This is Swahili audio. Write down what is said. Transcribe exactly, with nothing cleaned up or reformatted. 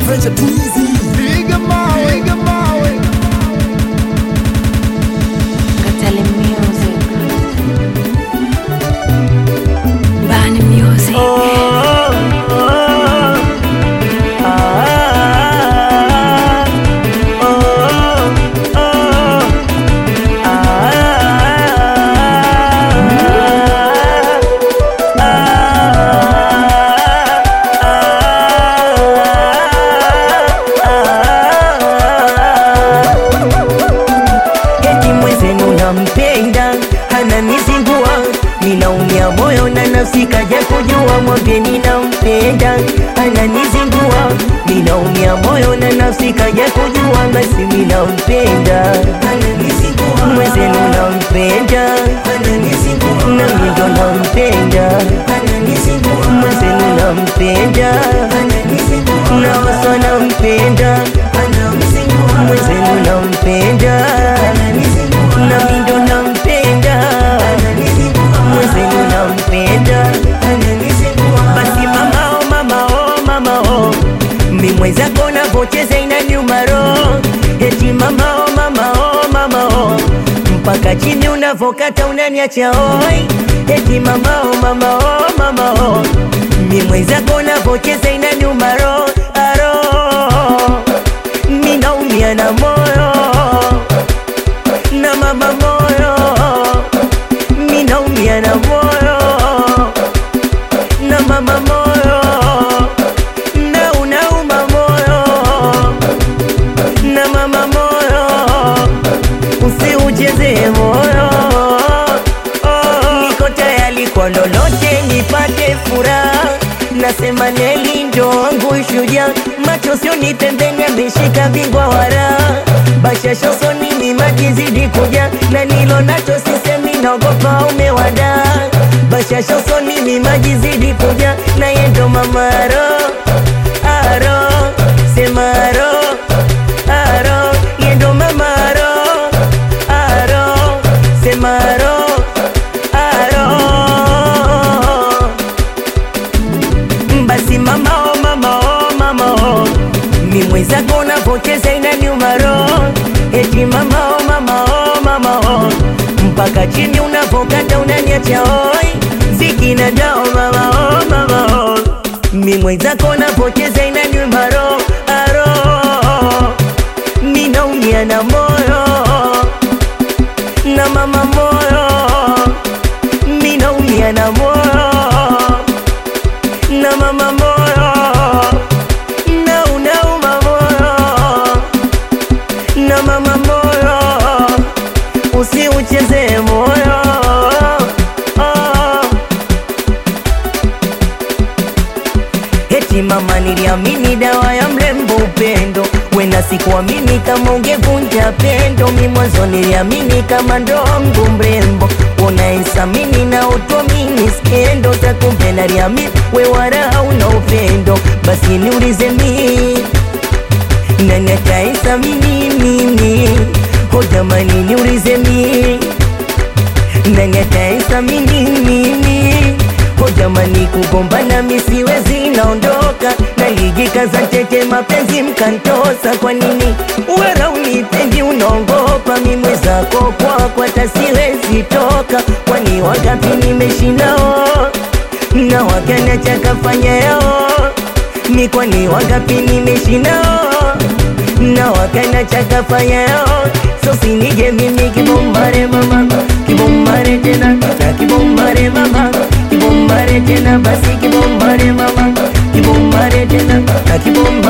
French too easy. Piga mawe, piga mawe. Katale music. Bani music. Oh, oh, oh, ah, oh, oh, ah, eti mwenzenu nampenda ananizingua, ninaumia moyo na nafsi kaja kujua, mwambieni nampenda ananizingua, ninaumia moyo na nafsi kaja kujua, basi mimi nampenda ananizingua, mwenzenu nampenda ananizingua, na mimi ndo nampenda ananizingua, mwenzenu nampenda ananizingua, na wasa nampenda anamzingua, mwenzenu nampenda ananizingua, na mimi ndo nampenda ananizingua, mwenzenu nampenda ananizingua. Basi mama oh mama oh mama oh, mimi mwenzako navocheza inaniuma roho, eti mama oh mama oh mama oh, mpaka chini unavokata unaniacha oi, eti mama oh mama oh mama oh, mimi mwenzako navocheza inaniuma roho aro, mimi naumia na moyo na mama moyo, mimi naumia na moyo na mama moyo, na unauma moyo na mama moyo, usiucheze moyo. Niko tayari kwa lolote nipate furaha, nasema Neli ndo wangu shujaa, macho sio ni pembeni ameshika bingwa wara, bashasha soni ni maji zidi kuja, na nilo nacho sisemi naogopa umewada, bashasha soni ni maji zidi kuja, na yendo mama aro aro, sema aro aro, yendo mama aro aro, sema aro aro. Basi mama oh mama oh mama oh, mimi mwenzako navocheza inaniuma roho, eti mama oh mama oh mama oh, mpaka chini unavokata unaniacha oi, ziki na dao mama oh mama oh, mimi mwenzako navocheza inaniuma roho aro, mimi naumia na moyo na mama moyo, mimi naumia na moyo na mama moyo, na unauma moyo na mama moyo, usiucheze moyo. Oh. Eti mama niliamini dawa ya mrembo upendo, wena sikuamini kama ungevunja pendo, mi mwanzo niliamini kama ndo wangu mrembo, unaisamini na utuamini skendo, takumbe naliamini we wala hauna upendo, basi niulize mi nani ataisamini mimi, ho jamani niulize mi nani ataisamini mimi, ho jamani kugombana mi siwezi naondoka, nalijikaza tete mapenzi mkantosa, kwa nini wala unipendi unaogopa, mimi mwenzako kwako hata siwezi toka, kwani wangapi nimeshinao na wakaniacha kafanya yao, mi kwani wangapi nimeshinao na wakaniacha kafanya yao, so sinige mimi kibombare mama, kibombare tena na kibombare mama, kibombare tena basi kibombare mama, kibombare tena na kibombare